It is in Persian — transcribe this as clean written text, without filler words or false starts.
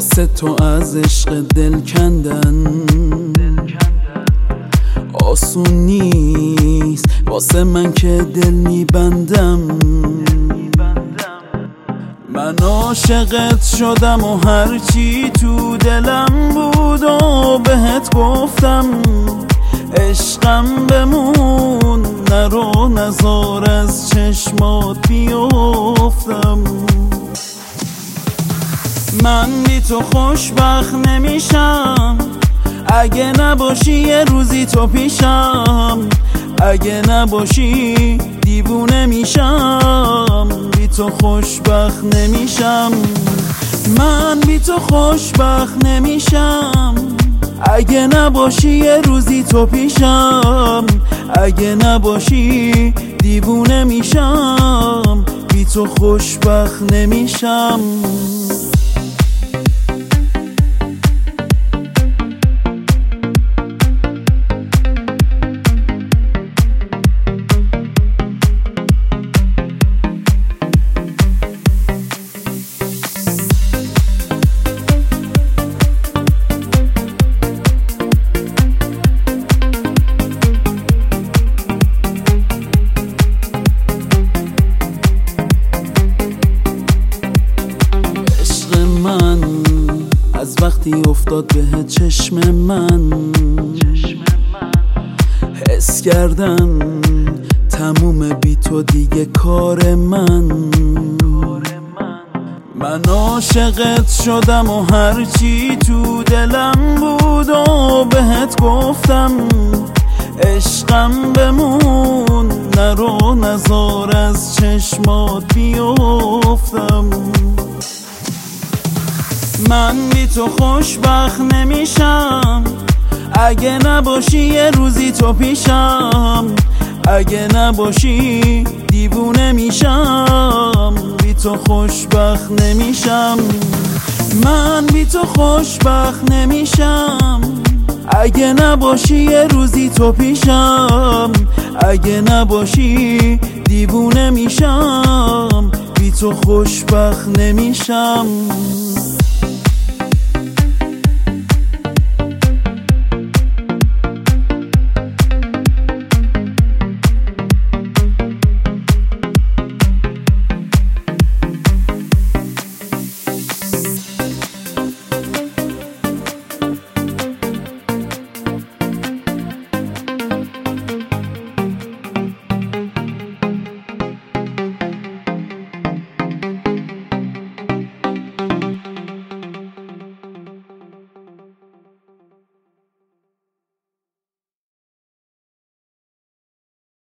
واسه تو از عشق دل کندن آسون نیست واسه من که دل میبندم. من عاشقت شدم و هرچی تو دلم بود و بهت گفتم عشقم بمون نرو نزار از چشمات بیفتم. من بی تو خوشبخت نمیشم اگه نباشی یه روزی تو پیشم، اگه نباشی دیوونه میشم، بی تو خوشبخت نمیشم. من بی تو خوشبخت نمیشم اگه نباشی یه روزی تو پیشم، اگه نباشی دیوونه میشم، بی تو خوشبخت نمیشم. از وقتی افتاد به چشم من حس کردم تموم بی تو دیگه کار من. من عاشقت شدم و هرچی تو دلم بود و بهت گفتم عشقم بمون نرو نزار از چشمات بیفتم. من بی تو خوشبخت نمیشم اگه نباشی یه روزی تو پیشم، اگه نباشی دیوونه میشم، بی تو خوشبخت نمیشم. من بی تو خوشبخت نمیشم اگه نباشی یه روزی تو پیشم، اگه نباشی دیوونه میشم، بی تو خوشبخت نمیشم.